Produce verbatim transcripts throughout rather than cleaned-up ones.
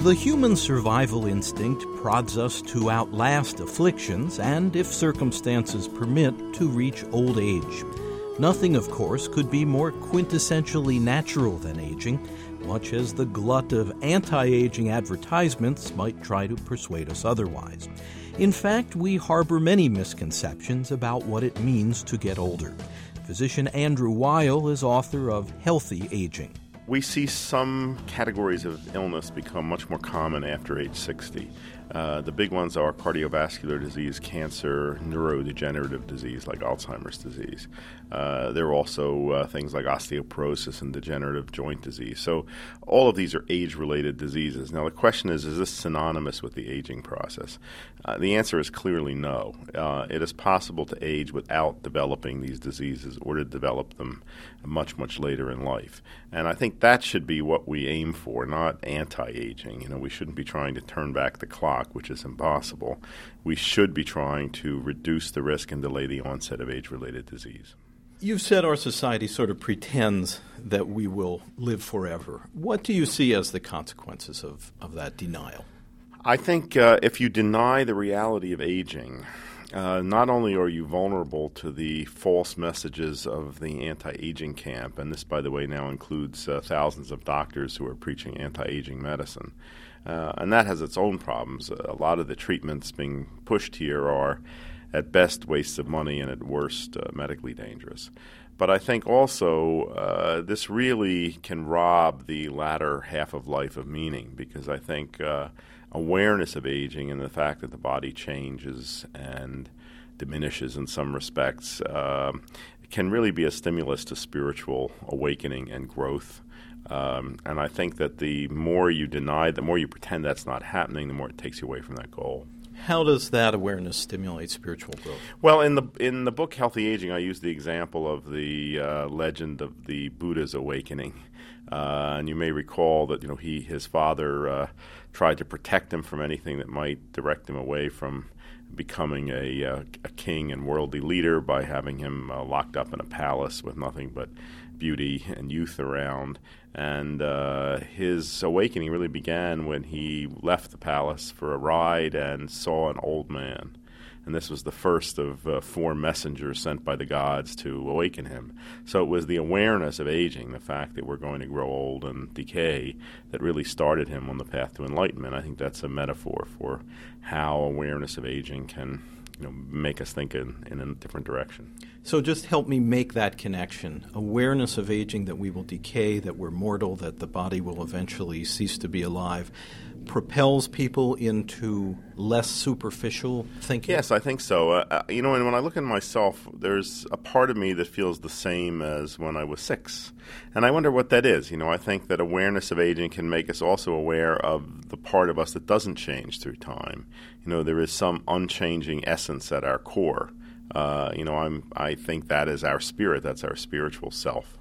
The human survival instinct prods us to outlast afflictions and, if circumstances permit, to reach old age. Nothing, of course, could be more quintessentially natural than aging, much as the glut of anti-aging advertisements might try to persuade us otherwise. In fact, we harbor many misconceptions about what it means to get older. Physician Andrew Weil is author of Healthy Aging. We see some categories of illness become much more common after age sixty. Uh, the big ones are cardiovascular disease, cancer, neurodegenerative disease like Alzheimer's disease. Uh, there are also uh, things like osteoporosis and degenerative joint disease. So all of these are age-related diseases. Now the question is, is this synonymous with the aging process? Uh, the answer is clearly no. Uh, it is possible to age without developing these diseases or to develop them much, much later in life. And I think that should be what we aim for, not anti-aging. You know, we shouldn't be trying to turn back the clock, which is impossible. We should be trying to reduce the risk and delay the onset of age-related disease. You've said our society sort of pretends that we will live forever. What do you see as the consequences of, of that denial? I think uh, if you deny the reality of aging, uh, not only are you vulnerable to the false messages of the anti-aging camp, and this, by the way, now includes uh, thousands of doctors who are preaching anti-aging medicine, uh, and that has its own problems. A lot of the treatments being pushed here are at best wastes of money and at worst uh, medically dangerous. But I think also uh, this really can rob the latter half of life of meaning, because I think uh, awareness of aging and the fact that the body changes and diminishes in some respects uh, can really be a stimulus to spiritual awakening and growth. Um, and I think that the more you deny, the more you pretend that's not happening, the more it takes you away from that goal. How does that awareness stimulate spiritual growth? Well, in the in the book Healthy Aging, I use the example of the uh, legend of the Buddha's awakening, uh, and you may recall that you know he his father uh, tried to protect him from anything that might direct him away from becoming a, uh, a king and worldly leader by having him uh, locked up in a palace with nothing but beauty and youth around. And uh, his awakening really began when he left the palace for a ride and saw an old man. And this was the first of uh, four messengers sent by the gods to awaken him. So it was the awareness of aging, the fact that we're going to grow old and decay, that really started him on the path to enlightenment. I think that's a metaphor for how awareness of aging can, you know, make us think in, in a different direction. So just help me make that connection. Awareness of aging, that we will decay, that we're mortal, that the body will eventually cease to be alive, propels people into less superficial thinking? Yes, I think so. Uh, you know, and when I look at myself, there's a part of me that feels the same as when I was six. And I wonder what that is. You know, I think that awareness of aging can make us also aware of the part of us that doesn't change through time. You know, there is some unchanging essence at our core. Uh, you know, I'm, I think that is our spirit. That's our spiritual self.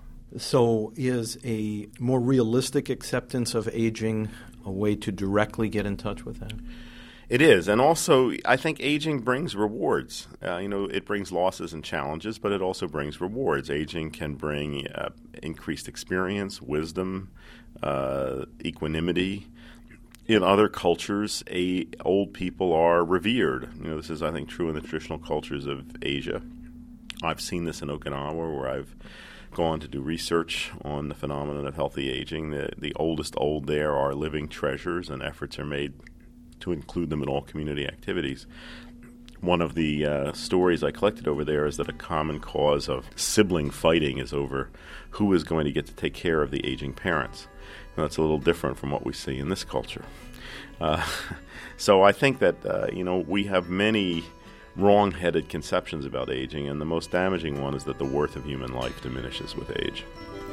So is a more realistic acceptance of aging a way to directly get in touch with that? It is. And also, I think aging brings rewards. Uh, you know, it brings losses and challenges, but it also brings rewards. Aging can bring uh, increased experience, wisdom, uh, equanimity. In other cultures, a, old people are revered. You know, this is, I think, true in the traditional cultures of Asia. I've seen this in Okinawa, where I've gone to do research on the phenomenon of healthy aging. The, the oldest old there are living treasures, and efforts are made to include them in all community activities. One of the uh, stories I collected over there is that a common cause of sibling fighting is over who is going to get to take care of the aging parents. And that's a little different from what we see in this culture. Uh, so I think that, uh, you know, we have many wrong-headed conceptions about aging, and the most damaging one is that the worth of human life diminishes with age.